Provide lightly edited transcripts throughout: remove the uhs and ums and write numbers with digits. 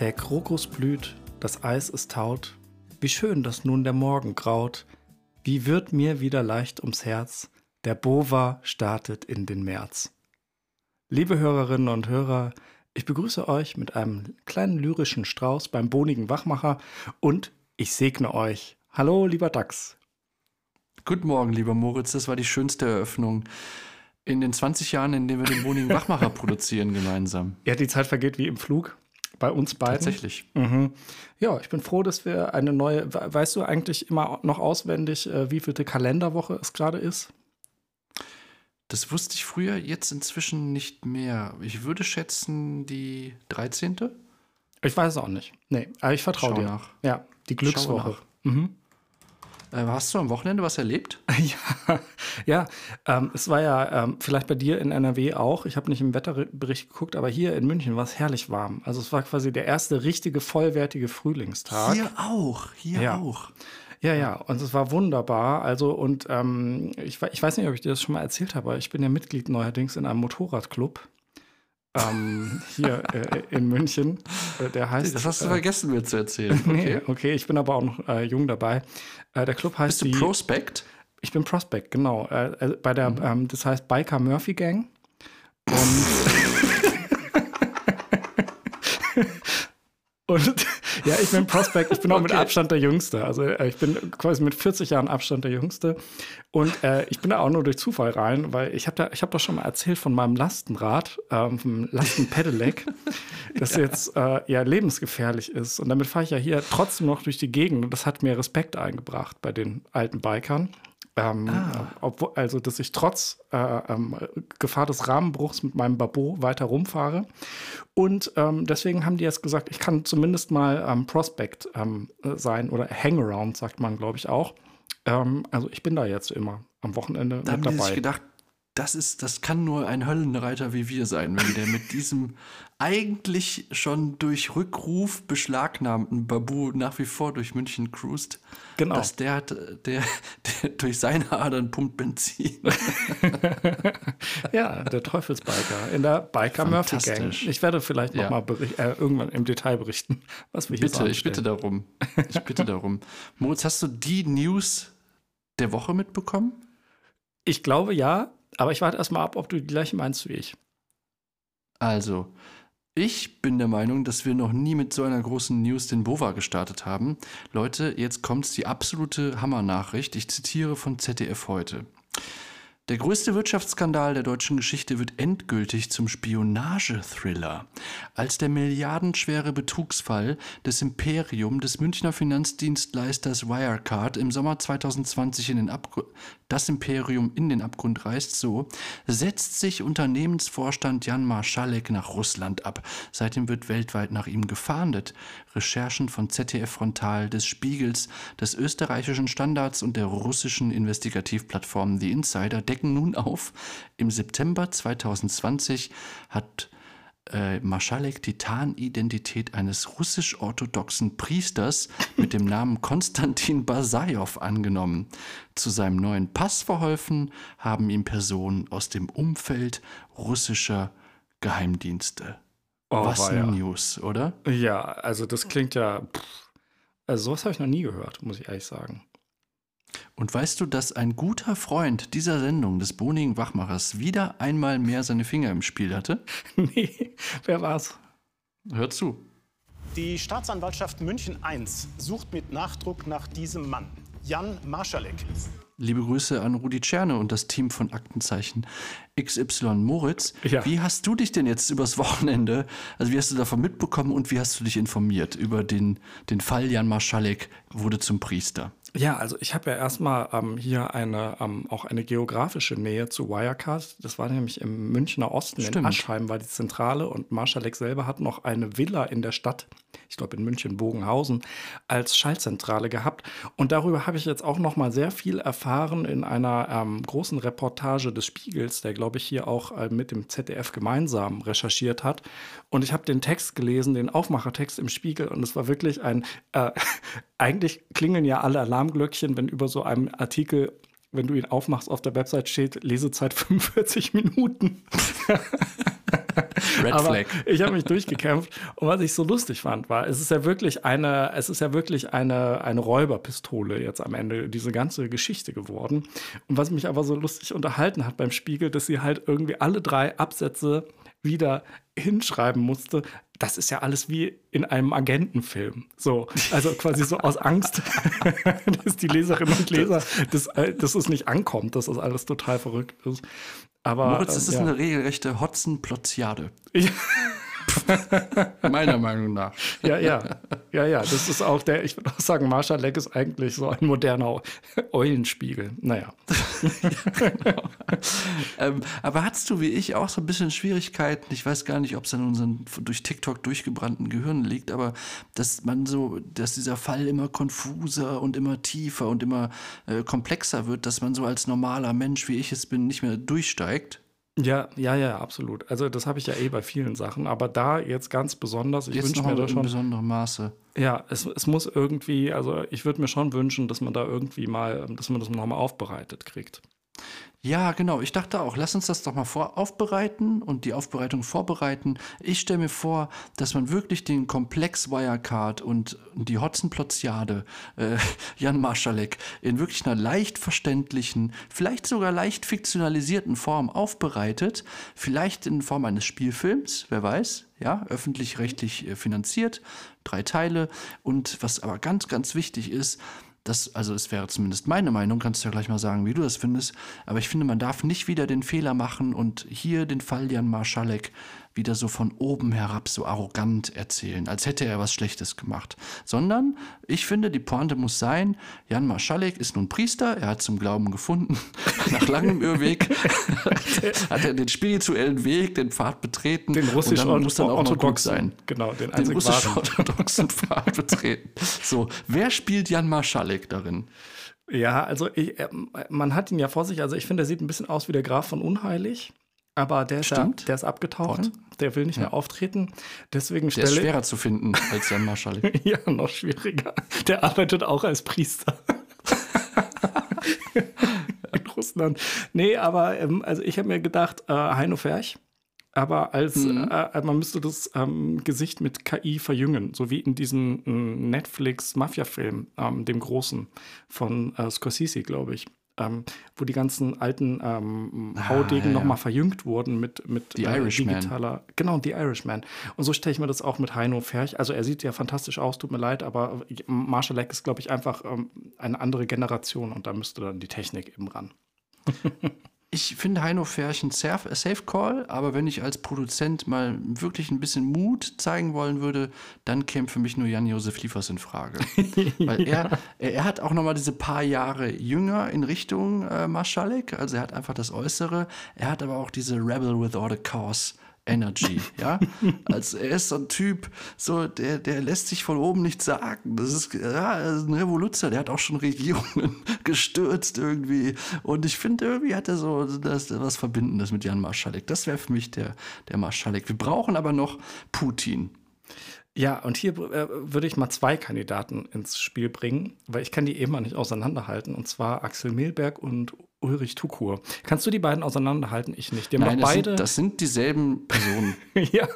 Der Krokus blüht, das Eis ist taut. Wie schön, dass nun der Morgen graut. Wie wird mir wieder leicht ums Herz. Der Bova startet in den März. Liebe Hörerinnen und Hörer, ich begrüße euch mit einem kleinen lyrischen Strauß beim bonigen Wachmacher und ich segne euch. Hallo, lieber Dax. Guten Morgen, lieber Moritz. Das war die schönste Eröffnung in den 20 Jahren, in denen wir den bonigen Wachmacher produzieren gemeinsam. Ja, die Zeit vergeht wie im Flug. Bei uns beiden. Tatsächlich. Mhm. Ja, ich bin froh, dass wir eine neue. Weißt du eigentlich immer noch auswendig, wievielte Kalenderwoche es gerade ist? Das wusste ich früher, jetzt inzwischen nicht mehr. Ich würde schätzen, die 13. Ich weiß es auch nicht. Nee, aber ich vertraue dir. Nach. Ja, die Glückswoche. Mhm. Hast du am Wochenende was erlebt? Ja, es war ja vielleicht bei dir in NRW auch. Ich habe nicht im Wetterbericht geguckt, aber hier in München war es herrlich warm. Also es war quasi der erste richtige, vollwertige Frühlingstag. Hier auch. Ja, und es war wunderbar. Also und ich weiß nicht, ob ich dir das schon mal erzählt habe, aber ich bin ja Mitglied neuerdings in einem Motorradclub. Hier in München. Der heißt. Das hast du vergessen, mir zu erzählen. Okay. Okay, ich bin aber auch noch jung dabei. Der Club heißt. Bist du Prospect? Ich bin Prospect, genau. Bei der, das heißt Biker Murphy Gang. Und ja, ich bin Prospect, ich bin auch mit Abstand der Jüngste. Also ich bin quasi mit 40 Jahren Abstand der Jüngste. Und ich bin da auch nur durch Zufall rein, weil ich hab doch schon mal erzählt von meinem Lastenrad, vom Lastenpedelec, das jetzt lebensgefährlich ist. Und damit fahre ich ja hier trotzdem noch durch die Gegend. Und das hat mir Respekt eingebracht bei den alten Bikern. Also, dass ich trotz Gefahr des Rahmenbruchs mit meinem Babot weiter rumfahre. Und deswegen haben die jetzt gesagt, ich kann zumindest mal Prospect sein oder Hangaround, sagt man, glaube ich, auch. Also ich bin da jetzt immer am Wochenende mit dabei. Da habe ich gedacht, das kann nur ein Höllenreiter wie wir sein, wenn der mit diesem eigentlich schon durch Rückruf beschlagnahmten Babu nach wie vor durch München cruist. Genau. Dass der durch seine Adern pumpt Benzin. Ja, der Teufelsbiker in der Biker Murphy Gang. Ich werde vielleicht noch mal irgendwann im Detail berichten, was wir hier so anstellen. Ich bitte darum. Moritz, hast du die News der Woche mitbekommen? Ich glaube ja, aber ich warte erst mal ab, ob du die gleiche meinst wie ich. Also, ich bin der Meinung, dass wir noch nie mit so einer großen News den Bova gestartet haben. Leute, jetzt kommt die absolute Hammernachricht. Ich zitiere von ZDF heute. Der größte Wirtschaftsskandal der deutschen Geschichte wird endgültig zum Spionagethriller. Als der milliardenschwere Betrugsfall des Imperium des Münchner Finanzdienstleisters Wirecard im Sommer 2020 das Imperium in den Abgrund reißt, so setzt sich Unternehmensvorstand Jan Marschalek nach Russland ab. Seitdem wird weltweit nach ihm gefahndet. Recherchen von ZDF Frontal, des Spiegels, des österreichischen Standards und der russischen Investigativplattform The Insider decken nun auf. Im September 2020 hat Marschalek die Tarnidentität eines russisch-orthodoxen Priesters mit dem Namen Konstantin Basajow angenommen. Zu seinem neuen Pass verholfen haben ihm Personen aus dem Umfeld russischer Geheimdienste. Was eine News, oder? Ja, also das klingt ja. Also sowas habe ich noch nie gehört, muss ich ehrlich sagen. Und weißt du, dass ein guter Freund dieser Sendung, des bonigen Wachmachers, wieder einmal mehr seine Finger im Spiel hatte? Nee, wer war's? Hör zu. Die Staatsanwaltschaft München I sucht mit Nachdruck nach diesem Mann, Jan Marschalek. Liebe Grüße an Rudi Czerne und das Team von Aktenzeichen XY. Moritz, Wie hast du dich denn jetzt übers Wochenende, also wie hast du davon mitbekommen und wie hast du dich informiert über den Fall Jan Marschalek wurde zum Priester? Ja, also ich habe ja erstmal hier auch eine geografische Nähe zu Wirecard. Das war nämlich im Münchner Osten, in Aschheim war die Zentrale und Marschalek selber hat noch eine Villa in der Stadt, ich glaube in München-Bogenhausen, als Schaltzentrale gehabt. Und darüber habe ich jetzt auch noch mal sehr viel erfahren in einer großen Reportage des Spiegels, der, glaube ich, hier auch mit dem ZDF gemeinsam recherchiert hat. Und ich habe den Text gelesen, den Aufmachertext im Spiegel und es war wirklich eigentlich klingeln ja alle Alarmglöckchen, wenn über so einem Artikel, wenn du ihn aufmachst, auf der Website steht, Lesezeit 45 Minuten. Red Flag. Ich habe mich durchgekämpft. Und was ich so lustig fand, war, es ist ja wirklich eine Räuberpistole jetzt am Ende, diese ganze Geschichte geworden. Und was mich aber so lustig unterhalten hat beim Spiegel, dass sie halt irgendwie alle 3 Absätze wieder hinschreiben musste. Das ist ja alles wie in einem Agentenfilm. So, also quasi so aus Angst, dass die Leserinnen und Leser, dass es nicht ankommt, dass das alles total verrückt ist. Aber, Moritz, das ist eine regelrechte Hotzenplotziade. Ja. Meiner Meinung nach. Ja. Das ist auch ich würde auch sagen, Marschalek ist eigentlich so ein moderner Eulenspiegel. Naja. Genau. Aber hattest du wie ich auch so ein bisschen Schwierigkeiten? Ich weiß gar nicht, ob es an unseren durch TikTok durchgebrannten Gehirnen liegt, aber dass dieser Fall immer konfuser und immer tiefer und immer komplexer wird, dass man so als normaler Mensch, wie ich es bin, nicht mehr durchsteigt. Ja, absolut. Also das habe ich ja bei vielen Sachen, aber da jetzt ganz besonders, ich wünsche mir da schon in besonderem Maße. Ja, es muss irgendwie, also ich würde mir schon wünschen, dass man da irgendwie dass man das nochmal aufbereitet kriegt. Ja, genau. Ich dachte auch, lass uns das doch mal aufbereiten und die Aufbereitung vorbereiten. Ich stelle mir vor, dass man wirklich den Komplex Wirecard und die Hotzenplotziade Jan Marschalek in wirklich einer leicht verständlichen, vielleicht sogar leicht fiktionalisierten Form aufbereitet. Vielleicht in Form eines Spielfilms, wer weiß. Ja, öffentlich-rechtlich finanziert, 3 Teile. Und was aber ganz, ganz wichtig ist, also es wäre zumindest meine Meinung, kannst du ja gleich mal sagen, wie du das findest, aber ich finde, man darf nicht wieder den Fehler machen und hier den Fall Jan Marschalek wieder so von oben herab so arrogant erzählen, als hätte er was Schlechtes gemacht. Sondern, ich finde, die Pointe muss sein, Jan Marschalek ist nun Priester, er hat zum Glauben gefunden, nach langem Irrweg hat er den spirituellen Weg, den Pfad betreten. Den russisch-orthodoxen sein. Genau, den russisch-orthodoxen Pfad betreten. So, wer spielt Jan Marschalek darin? Ja, also man hat ihn ja vor sich, also ich finde, er sieht ein bisschen aus wie der Graf von Unheilig. Aber der ist abgetaucht, Voll. Der will nicht mehr auftreten. Deswegen der ist schwerer zu finden als Jan Marschalek. Ja, noch schwieriger. Der arbeitet auch als Priester. In Russland. Nee, aber also ich habe mir gedacht, Heino Ferch. Aber man müsste das Gesicht mit KI verjüngen, so wie in diesem Netflix-Mafia-Film, dem großen von Scorsese, glaube ich. Wo die ganzen alten Haudegen nochmal verjüngt wurden mit digitaler. Genau, The Irishman. Und so stelle ich mir das auch mit Heino Ferch. Also er sieht ja fantastisch aus, tut mir leid, aber Marschalek ist, glaube ich, einfach eine andere Generation und da müsste dann die Technik eben ran. Ich finde Heino Ferch ein Safe Call, aber wenn ich als Produzent mal wirklich ein bisschen Mut zeigen wollen würde, dann käme für mich nur Jan-Josef Liefers in Frage. Weil er hat auch nochmal diese paar Jahre jünger in Richtung Marschalek, also er hat einfach das Äußere, er hat aber auch diese Rebel without a cause Energy, ja. Also er ist so ein Typ, so der lässt sich von oben nichts sagen. Das ist ein Revoluzer, der hat auch schon Regierungen gestürzt irgendwie. Und ich finde, irgendwie hat er so was Verbindendes mit Jan Marschalek. Das wäre für mich der Marschalek. Wir brauchen aber noch Putin. Ja, und hier würde ich mal 2 Kandidaten ins Spiel bringen, weil ich kann die eben mal nicht auseinanderhalten. Und zwar Axel Milberg und Ulrich Tukur. Kannst du die beiden auseinanderhalten? Ich nicht. Die haben Nein, doch beide. Das sind dieselben Personen. Ja,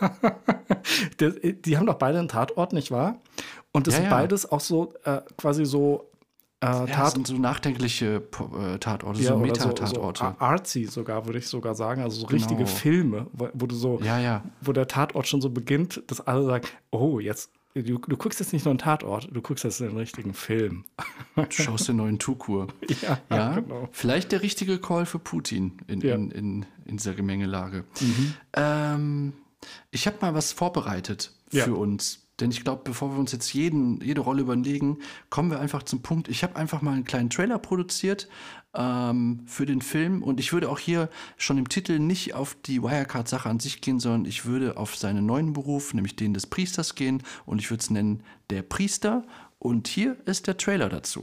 die haben doch beide einen Tatort, nicht wahr? Und das sind beides auch so quasi so das sind so nachdenkliche Tatorte, so Meta-Tatorte. So artsy sogar, würde ich sogar sagen. Also so richtige Filme, wo du so, wo der Tatort schon so beginnt, dass alle sagen, oh, jetzt, du guckst jetzt nicht nur einen Tatort, du guckst jetzt einen richtigen Film. Du schaust den neuen Tukur. Ja, genau. Vielleicht der richtige Call für Putin in dieser Gemengelage. Mhm. Ich habe mal was vorbereitet für uns. Denn ich glaube, bevor wir uns jetzt jede Rolle überlegen, kommen wir einfach zum Punkt. Ich habe einfach mal einen kleinen Trailer produziert für den Film. Und ich würde auch hier schon im Titel nicht auf die Wirecard-Sache an sich gehen, sondern ich würde auf seinen neuen Beruf, nämlich den des Priesters, gehen. Und ich würde es nennen Der Priester. Und hier ist der Trailer dazu.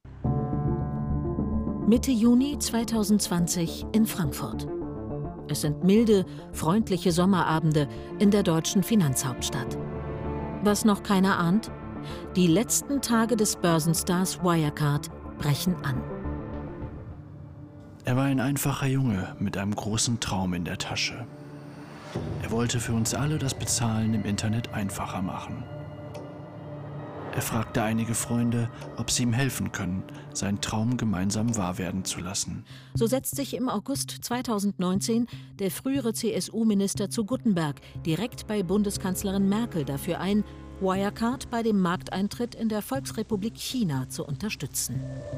Mitte Juni 2020 in Frankfurt. Es sind milde, freundliche Sommerabende in der deutschen Finanzhauptstadt. Was noch keiner ahnt, die letzten Tage des Börsenstars Wirecard brechen an. Er war ein einfacher Junge mit einem großen Traum in der Tasche. Er wollte für uns alle das Bezahlen im Internet einfacher machen. Er fragte einige Freunde, ob sie ihm helfen können, seinen Traum gemeinsam wahr werden zu lassen. So setzt sich im August 2019 der frühere CSU-Minister zu Guttenberg direkt bei Bundeskanzlerin Merkel dafür ein, Wirecard bei dem Markteintritt in der Volksrepublik China zu unterstützen.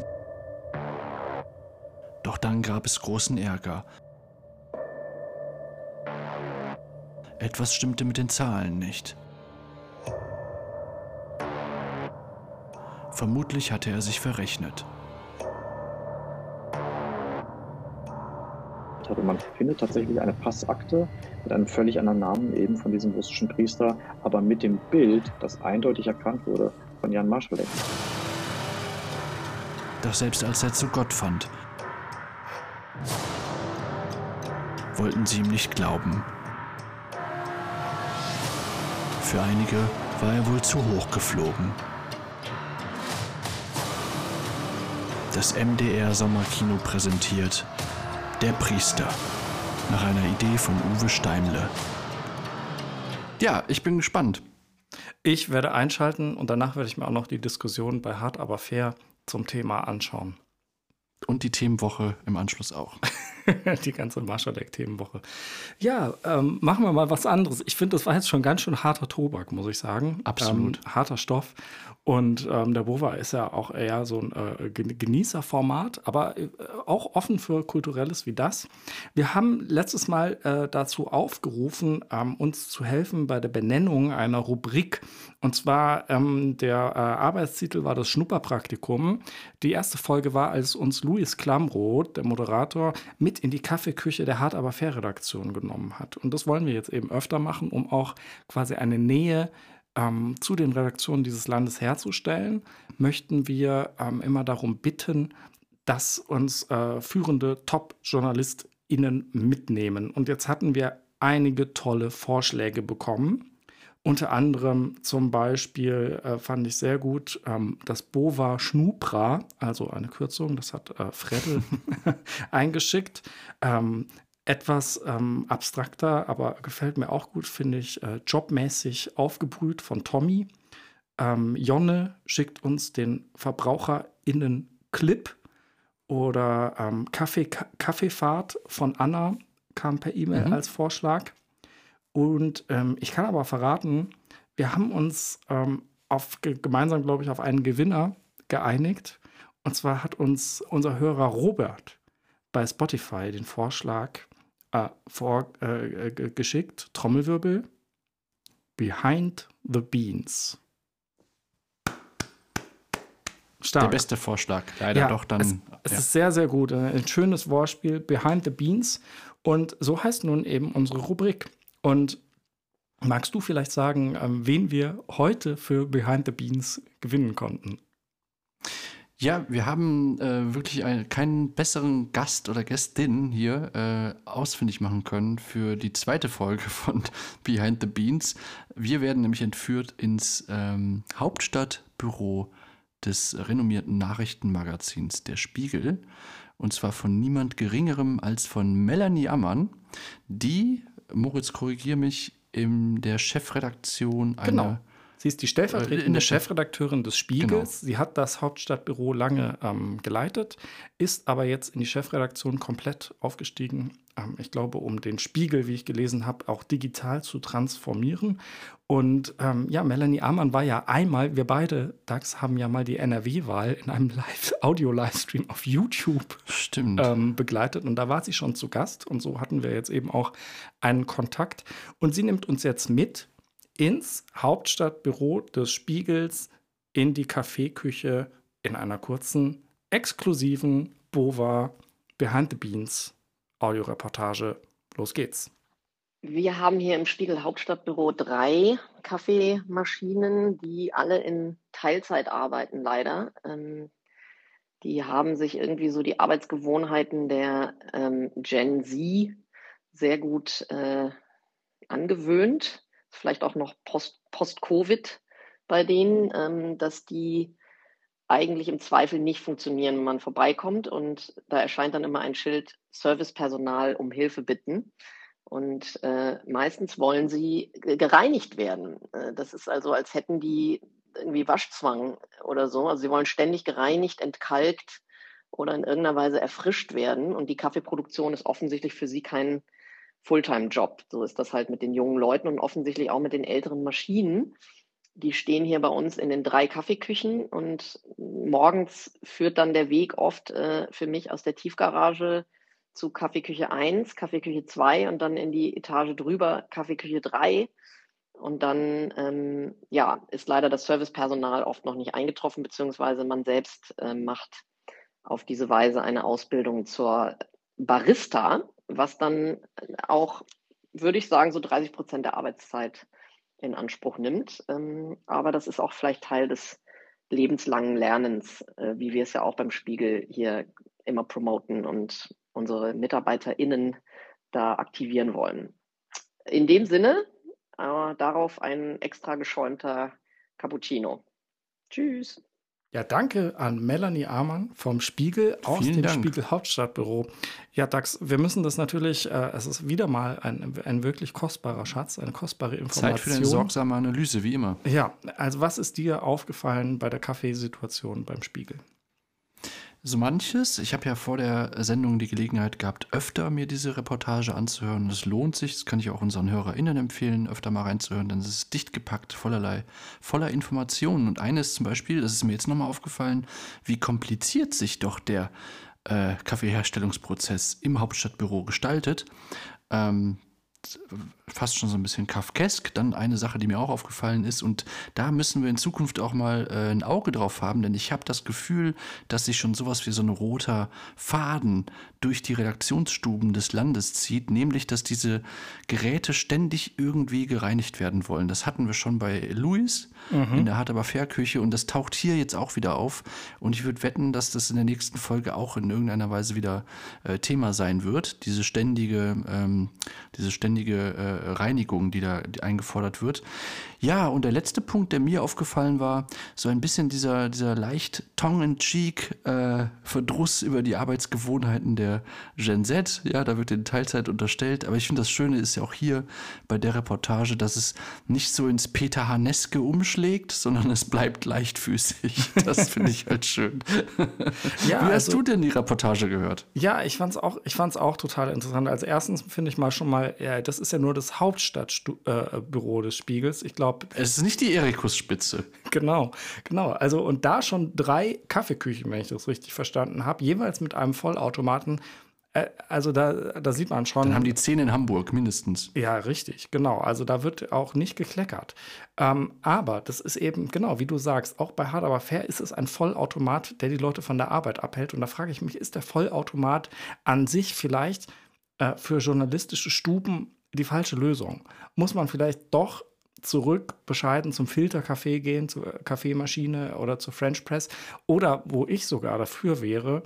Doch dann gab es großen Ärger. Etwas stimmte mit den Zahlen nicht. Vermutlich hatte er sich verrechnet. Also man findet tatsächlich eine Passakte mit einem völlig anderen Namen, eben von diesem russischen Priester, aber mit dem Bild, das eindeutig erkannt wurde, von Jan Marschalek. Doch selbst als er zu Gott fand, wollten sie ihm nicht glauben. Für einige war er wohl zu hoch geflogen. Das MDR-Sommerkino präsentiert Der Priester, nach einer Idee von Uwe Steimle. Ja, ich bin gespannt. Ich werde einschalten und danach werde ich mir auch noch die Diskussion bei Hart aber fair zum Thema anschauen. Und die Themenwoche im Anschluss auch. Die ganze Marschalek-Themenwoche. Ja, machen wir mal was anderes. Ich finde, das war jetzt schon ganz schön harter Tobak, muss ich sagen. Absolut. Harter Stoff. Und der Bova ist ja auch eher so ein Genießerformat, aber auch offen für Kulturelles wie das. Wir haben letztes Mal dazu aufgerufen, uns zu helfen bei der Benennung einer Rubrik. Und zwar der Arbeitstitel war das Schnupperpraktikum. Die erste Folge war, als uns Luis Klamroth, der Moderator, mit in die Kaffeeküche der Hart aber fair Redaktion genommen hat. Und das wollen wir jetzt eben öfter machen, um auch quasi eine Nähe zu den Redaktionen dieses Landes herzustellen, möchten wir immer darum bitten, dass uns führende Top-JournalistInnen mitnehmen. Und jetzt hatten wir einige tolle Vorschläge bekommen. Unter anderem zum Beispiel fand ich sehr gut das Bova Schnupra, also eine Kürzung, das hat Fredel eingeschickt. Etwas abstrakter, aber gefällt mir auch gut, finde ich, jobmäßig aufgebrüht von Tommy. Jonne schickt uns den VerbraucherInnen-Clip oder Kaffeefahrt von Anna kam per E-Mail als Vorschlag. Und ich kann aber verraten, wir haben uns gemeinsam, glaube ich, auf einen Gewinner geeinigt. Und zwar hat uns unser Hörer Robert bei Spotify den Vorschlag vorgeschickt. Trommelwirbel. Behind the Beans. Stark. Der beste Vorschlag, leider Ja, doch dann. Es ist sehr, sehr gut. Ein schönes Wortspiel. Behind the Beans. Und so heißt nun eben unsere Rubrik. Und magst du vielleicht sagen, wen wir heute für Behind the Beans gewinnen konnten? Ja, wir haben wirklich keinen besseren Gast oder Gästin hier ausfindig machen können für die zweite Folge von Behind the Beans. Wir werden nämlich entführt ins Hauptstadtbüro des renommierten Nachrichtenmagazins Der Spiegel. Und zwar von niemand Geringerem als von Melanie Ammann, die, Moritz, korrigier mich, in der Chefredaktion einer... Genau. Sie ist die stellvertretende Chefredakteurin des Spiegels. Genau. Sie hat das Hauptstadtbüro lange geleitet, ist aber jetzt in die Chefredaktion komplett aufgestiegen. Ich glaube, um den Spiegel, wie ich gelesen habe, auch digital zu transformieren. Und Melanie Ammann war ja einmal, wir beide, Dax, haben ja mal die NRW-Wahl in einem Audio-Livestream auf YouTube begleitet. Und da war sie schon zu Gast. Und so hatten wir jetzt eben auch einen Kontakt. Und sie nimmt uns jetzt mit ins Hauptstadtbüro des Spiegels, in die Kaffeeküche, in einer kurzen, exklusiven Bova Behind the Beans Audioreportage. Los geht's. Wir haben hier im Spiegel Hauptstadtbüro 3 Kaffeemaschinen, die alle in Teilzeit arbeiten, leider. Die haben sich irgendwie so die Arbeitsgewohnheiten der Gen Z sehr gut angewöhnt. Vielleicht auch noch Post-Covid bei denen, dass die eigentlich im Zweifel nicht funktionieren, wenn man vorbeikommt. Und da erscheint dann immer ein Schild Servicepersonal um Hilfe bitten. Und meistens wollen sie gereinigt werden. Das ist also, als hätten die irgendwie Waschzwang oder so. Also sie wollen ständig gereinigt, entkalkt oder in irgendeiner Weise erfrischt werden. Und die Kaffeeproduktion ist offensichtlich für sie kein Fulltime-Job. So ist das halt mit den jungen Leuten und offensichtlich auch mit den älteren Maschinen. Die stehen hier bei uns in den 3 Kaffeeküchen und morgens führt dann der Weg oft für mich aus der Tiefgarage zu Kaffeeküche 1, Kaffeeküche 2 und dann in die Etage drüber Kaffeeküche 3. Und dann ist leider das Servicepersonal oft noch nicht eingetroffen, beziehungsweise man selbst macht auf diese Weise eine Ausbildung zur Barista, was dann auch, würde ich sagen, so 30% der Arbeitszeit in Anspruch nimmt. Aber das ist auch vielleicht Teil des lebenslangen Lernens, wie wir es ja auch beim Spiegel hier immer promoten und unsere MitarbeiterInnen da aktivieren wollen. In dem Sinne, darauf ein extra geschäumter Cappuccino. Tschüss. Ja, danke an Melanie Amann vom Spiegel aus Vielen dem Dank. Spiegel Hauptstadtbüro. Ja, Dax, wir müssen das natürlich, es ist wieder mal ein wirklich kostbarer Schatz, eine kostbare Information. Zeit für eine sorgsame Analyse, wie immer. Ja, also was ist dir aufgefallen bei der Kaffeesituation beim Spiegel? So manches. Ich habe ja vor der Sendung die Gelegenheit gehabt, öfter mir diese Reportage anzuhören. Es lohnt sich, das kann ich auch unseren HörerInnen empfehlen, öfter mal reinzuhören, denn es ist dicht gepackt, voller Informationen. Und eines zum Beispiel, das ist mir jetzt nochmal aufgefallen, wie kompliziert sich doch der Kaffeeherstellungsprozess im Hauptstadtbüro gestaltet. Fast schon so ein bisschen kafkesk. Dann eine Sache, die mir auch aufgefallen ist, und da müssen wir in Zukunft auch mal ein Auge drauf haben, denn ich habe das Gefühl, dass sich schon sowas wie so ein roter Faden durch die Redaktionsstuben des Landes zieht, nämlich, dass diese Geräte ständig irgendwie gereinigt werden wollen. Das hatten wir schon bei Louis in der Hart aber fair Küche und das taucht hier jetzt auch wieder auf und ich würde wetten, dass das in der nächsten Folge auch in irgendeiner Weise wieder Thema sein wird, diese ständige Reinigung, die eingefordert wird. Ja, und der letzte Punkt, der mir aufgefallen war, so ein bisschen dieser leicht tongue-in-cheek Verdruss über die Arbeitsgewohnheiten der Gen Z. Ja, da wird in Teilzeit unterstellt. Aber ich finde, das Schöne ist ja auch hier bei der Reportage, dass es nicht so ins Peter Haneske umschlägt, sondern es bleibt leichtfüßig. Das finde ich halt schön. Ja, Wie hast also- du denn die Reportage gehört? Ja, ich fand's auch total interessant. Als erstens finde ich mal schon mal, das ist ja nur das Hauptstadtbüro des Spiegels. Ich glaube, Es ist nicht die Erikus-Spitze. genau. Also, und da schon 3 Kaffeeküchen, wenn ich das richtig verstanden habe, jeweils mit einem Vollautomaten. Also da sieht man schon. Dann haben die 10 in Hamburg mindestens. Ja, richtig, genau. Also da wird auch nicht gekleckert. Aber das ist eben, genau, wie du sagst, auch bei Hart aber fair ist es ein Vollautomat, der die Leute von der Arbeit abhält. Und da frage ich mich, ist der Vollautomat an sich vielleicht für journalistische Stuben die falsche Lösung? Muss man vielleicht doch bescheiden zum Filterkaffee gehen, zur Kaffeemaschine oder zur French Press? Oder wo ich sogar dafür wäre,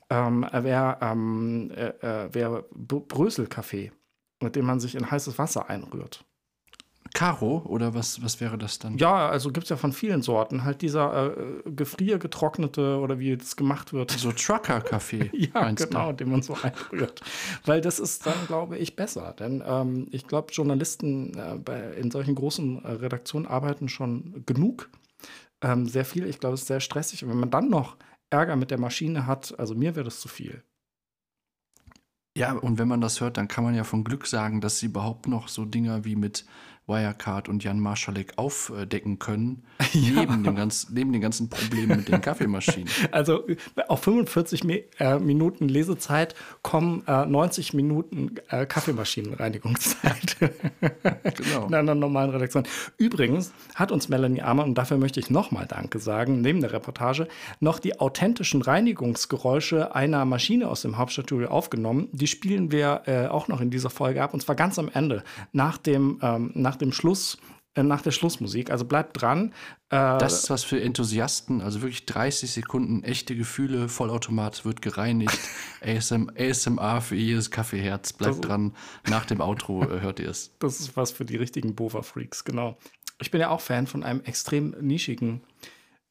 wäre Bröselkaffee, mit dem man sich in heißes Wasser einrührt. Caro oder was wäre das dann? Ja, also gibt es ja von vielen Sorten. Halt dieser gefriergetrocknete oder wie das gemacht wird. So Trucker-Kaffee. Ja, meinst genau, den man so einrührt. Weil das ist dann, glaube ich, besser. Denn ich glaube, Journalisten in solchen großen Redaktionen arbeiten schon genug. Sehr viel. Ich glaube, es ist sehr stressig. Und wenn man dann noch Ärger mit der Maschine hat, also mir wäre das zu viel. Ja, und wenn man das hört, dann kann man ja von Glück sagen, dass sie überhaupt noch so Dinger wie mit Wirecard und Jan Marschalek aufdecken können, neben den ganzen Problemen mit den Kaffeemaschinen. Also auf 45 Minuten Lesezeit kommen 90 Minuten Kaffeemaschinenreinigungszeit. Genau. In einer normalen Redaktion. Übrigens hat uns Melanie Amann, und dafür möchte ich nochmal Danke sagen, neben der Reportage, noch die authentischen Reinigungsgeräusche einer Maschine aus dem Hauptstadtstudio aufgenommen. Die spielen wir auch noch in dieser Folge ab, und zwar ganz am Ende, nach der Schlussmusik. Also bleibt dran. Das ist was für Enthusiasten, also wirklich 30 Sekunden echte Gefühle, Vollautomat wird gereinigt, ASMR für jedes Kaffeeherz, bleibt dran, nach dem Outro hört ihr es. Das ist was für die richtigen Bova-Freaks, genau. Ich bin ja auch Fan von einem extrem nischigen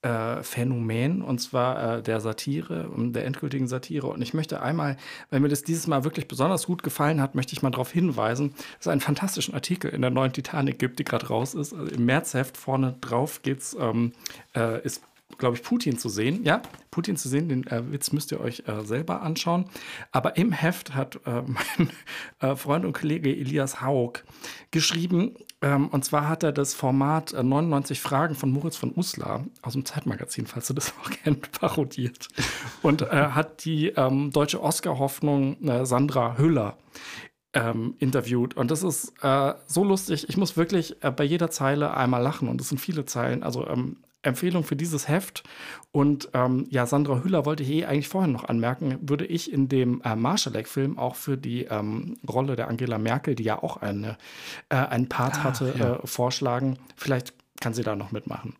Phänomen, und zwar der Satire, der endgültigen Satire. Und ich möchte einmal, weil mir das dieses Mal wirklich besonders gut gefallen hat, möchte ich mal darauf hinweisen, dass es einen fantastischen Artikel in der neuen Titanic gibt, die gerade raus ist. Also im Märzheft vorne drauf ist, glaube ich, Putin zu sehen. Ja, Putin zu sehen, den Witz müsst ihr euch selber anschauen. Aber im Heft hat mein Freund und Kollege Elias Haug geschrieben, und zwar hat er das Format 99 Fragen von Moritz von Uslar aus dem Zeitmagazin, falls du das auch kennt, parodiert. Und hat die deutsche Oscar-Hoffnung Sandra Hüller interviewt. Und das ist so lustig. Ich muss wirklich bei jeder Zeile einmal lachen. Und das sind viele Zeilen. Also Empfehlung für dieses Heft. Und Sandra Hüller wollte ich eigentlich vorhin noch anmerken, würde ich in dem Marschalek-Film auch für die Rolle der Angela Merkel, die ja auch einen Part hatte, vorschlagen. Vielleicht kann sie da noch mitmachen.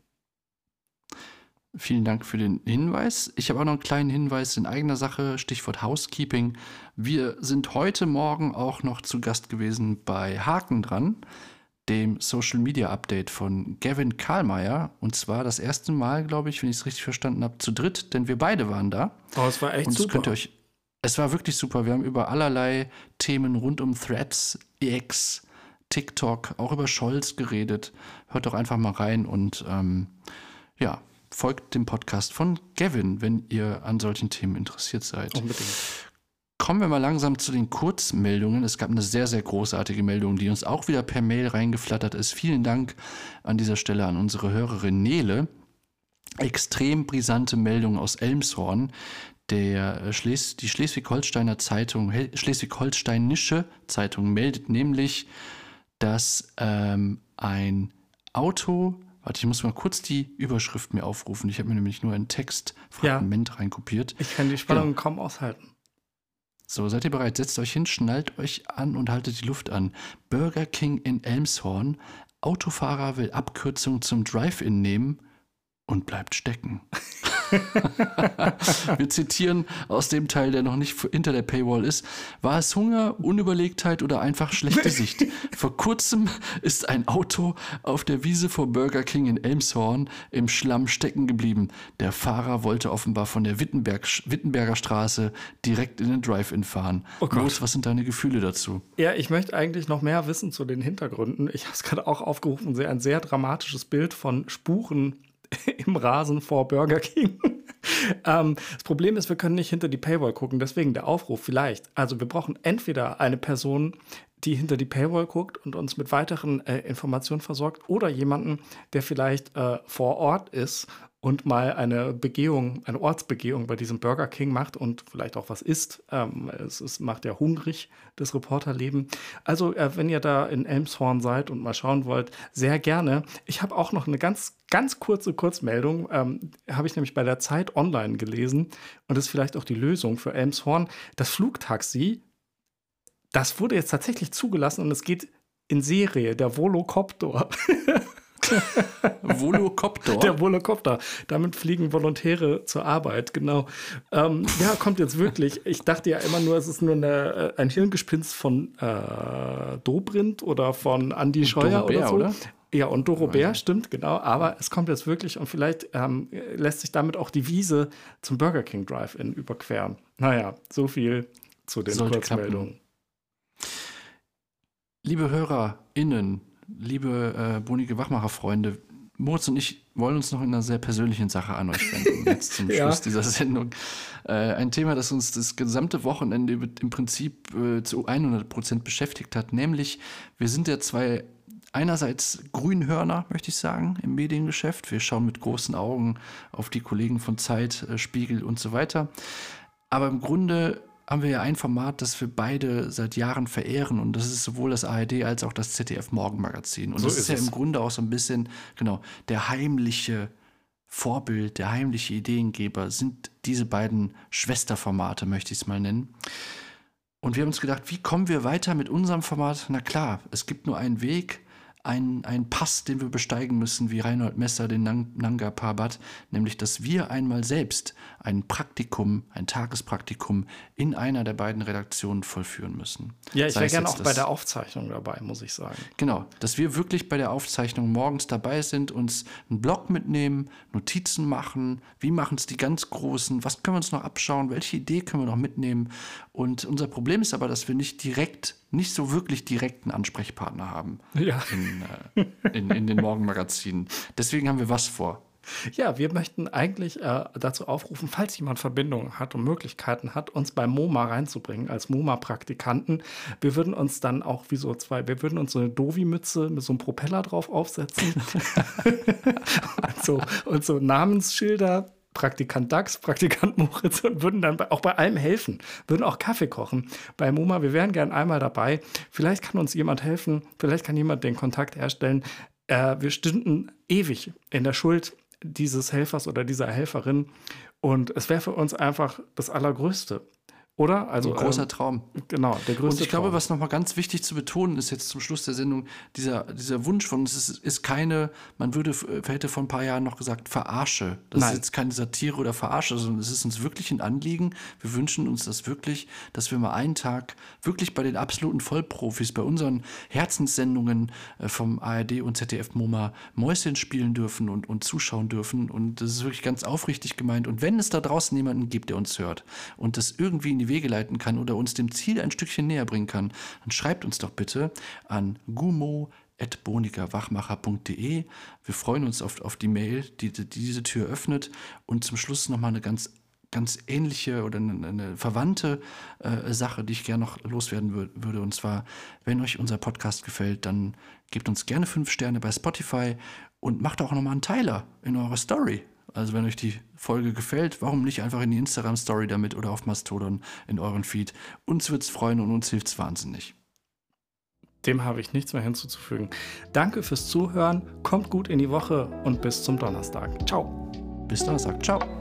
Vielen Dank für den Hinweis. Ich habe auch noch einen kleinen Hinweis in eigener Sache, Stichwort Housekeeping. Wir sind heute Morgen auch noch zu Gast gewesen bei Haken dran, dem Social Media Update von Gavin Karlmeier. Und zwar das erste Mal, glaube ich, wenn ich es richtig verstanden habe, zu dritt, denn wir beide waren da. Oh, es war echt super. Es war wirklich super. Wir haben über allerlei Themen rund um Threads, X, TikTok, auch über Scholz geredet. Hört doch einfach mal rein und folgt dem Podcast von Gavin, wenn ihr an solchen Themen interessiert seid. Unbedingt. Kommen wir mal langsam zu den Kurzmeldungen. Es gab eine sehr, sehr großartige Meldung, die uns auch wieder per Mail reingeflattert ist. Vielen Dank an dieser Stelle an unsere Hörerin Nele. Extrem brisante Meldung aus Elmshorn. Die Schleswig-Holsteiner Zeitung, Schleswig-Holsteinische Zeitung meldet nämlich, dass ein Auto... Warte, ich muss mal kurz die Überschrift mir aufrufen. Ich habe mir nämlich nur ein Textfragment reinkopiert. Ich kann die Spannung kaum aushalten. So, seid ihr bereit? Setzt euch hin, schnallt euch an und haltet die Luft an. Burger King in Elmshorn. Autofahrer will Abkürzung zum Drive-In nehmen und bleibt stecken. Wir zitieren aus dem Teil, der noch nicht hinter der Paywall ist. War es Hunger, Unüberlegtheit oder einfach schlechte Sicht? Vor kurzem ist ein Auto auf der Wiese vor Burger King in Elmshorn im Schlamm stecken geblieben. Der Fahrer wollte offenbar von der Wittenberger Straße direkt in den Drive-In fahren. Oh Gott. Los, was sind deine Gefühle dazu? Ja, ich möchte eigentlich noch mehr wissen zu den Hintergründen. Ich habe es gerade auch aufgerufen, ein sehr dramatisches Bild von Spuren im Rasen vor Burger King. Das Problem ist, wir können nicht hinter die Paywall gucken, deswegen der Aufruf vielleicht. Also wir brauchen entweder eine Person, die hinter die Paywall guckt und uns mit weiteren Informationen versorgt, oder jemanden, der vielleicht vor Ort ist und mal eine Ortsbegehung bei diesem Burger King macht und vielleicht auch was isst. Es macht ja hungrig, das Reporterleben. Also, wenn ihr da in Elmshorn seid und mal schauen wollt, sehr gerne. Ich habe auch noch eine ganz, ganz kurze Kurzmeldung, habe ich nämlich bei der Zeit online gelesen, und das ist vielleicht auch die Lösung für Elmshorn. Das Flugtaxi, das wurde jetzt tatsächlich zugelassen und es geht in Serie, der Volocopter. Volocopter? Der Volocopter. Damit fliegen Volontäre zur Arbeit, genau. Kommt jetzt wirklich. Ich dachte ja immer nur, es ist nur ein Hirngespinst von Dobrindt oder von Andy Scheuer oder so. Oder? Ja, und Dorobert, stimmt, genau. Aber es kommt jetzt wirklich, und vielleicht lässt sich damit auch die Wiese zum Burger King Drive-In überqueren. Naja, so viel zu den Kurzmeldungen. Liebe HörerInnen, liebe Bonige Wachmacher-Freunde, Moritz und ich wollen uns noch in einer sehr persönlichen Sache an euch wenden, jetzt zum Schluss dieser Sendung. Ein Thema, das uns das gesamte Wochenende im Prinzip zu 100% beschäftigt hat, nämlich wir sind ja zwei einerseits Grünhörner, möchte ich sagen, im Mediengeschäft. Wir schauen mit großen Augen auf die Kollegen von Zeit, Spiegel und so weiter. Aber im Grunde haben wir ja ein Format, das wir beide seit Jahren verehren, und das ist sowohl das ARD als auch das ZDF Morgenmagazin. Und so das ist ja im Grunde auch so ein bisschen, genau, der heimliche Vorbild, der heimliche Ideengeber sind diese beiden Schwesterformate, möchte ich es mal nennen. Und wir haben uns gedacht, wie kommen wir weiter mit unserem Format? Na klar, es gibt nur einen Weg, einen Pass, den wir besteigen müssen, wie Reinhold Messer den Nanga Parbat, nämlich, dass wir einmal selbst ein Tagespraktikum in einer der beiden Redaktionen vollführen müssen. Ja, ich wäre gerne auch bei der Aufzeichnung dabei, muss ich sagen. Genau, dass wir wirklich bei der Aufzeichnung morgens dabei sind, uns einen Blog mitnehmen, Notizen machen, wie machen es die ganz Großen, was können wir uns noch abschauen, welche Idee können wir noch mitnehmen. Und unser Problem ist aber, dass wir nicht so wirklich direkten Ansprechpartner haben in den Morgenmagazinen. Deswegen haben wir was vor. Ja, wir möchten eigentlich dazu aufrufen, falls jemand Verbindungen hat und Möglichkeiten hat, uns bei MoMA reinzubringen als MoMA-Praktikanten. Wir würden uns dann auch wir würden uns so eine Dovi-Mütze mit so einem Propeller drauf aufsetzen und so Namensschilder, Praktikant Dax, Praktikant Moritz, und würden dann auch bei allem helfen, würden auch Kaffee kochen bei MoMA. Wir wären gern einmal dabei. Vielleicht kann uns jemand helfen, vielleicht kann jemand den Kontakt herstellen. Wir stünden ewig in der Schuld dieses Helfers oder dieser Helferin, und es wäre für uns einfach das Allergrößte. Oder? Also, ein großer Traum. Genau, der größte Traum. Und ich glaube, was nochmal ganz wichtig zu betonen ist jetzt zum Schluss der Sendung, dieser Wunsch von uns ist keine, hätte vor ein paar Jahren noch gesagt, Verarsche. Das ist jetzt keine Satire oder Verarsche, sondern es ist uns wirklich ein Anliegen. Wir wünschen uns das wirklich, dass wir mal einen Tag wirklich bei den absoluten Vollprofis, bei unseren Herzenssendungen vom ARD und ZDF MoMA Mäuschen spielen dürfen und zuschauen dürfen. Und das ist wirklich ganz aufrichtig gemeint. Und wenn es da draußen jemanden gibt, der uns hört und das irgendwie in die Wege leiten kann oder uns dem Ziel ein Stückchen näher bringen kann, dann schreibt uns doch bitte an gumo@bonikerwachmacher.de. Wir freuen uns auf die Mail, die diese Tür öffnet. Und zum Schluss nochmal eine ganz ähnliche oder eine verwandte Sache, die ich gerne noch loswerden würde. Und zwar, wenn euch unser Podcast gefällt, dann gebt uns gerne 5 Sterne bei Spotify und macht auch nochmal einen Teiler in eurer Story. Also wenn euch die Folge gefällt, warum nicht einfach in die Instagram-Story damit oder auf Mastodon in euren Feed. Uns wird's freuen und uns hilft's wahnsinnig. Dem habe ich nichts mehr hinzuzufügen. Danke fürs Zuhören, kommt gut in die Woche und bis zum Donnerstag. Ciao. Bis Donnerstag. Ciao.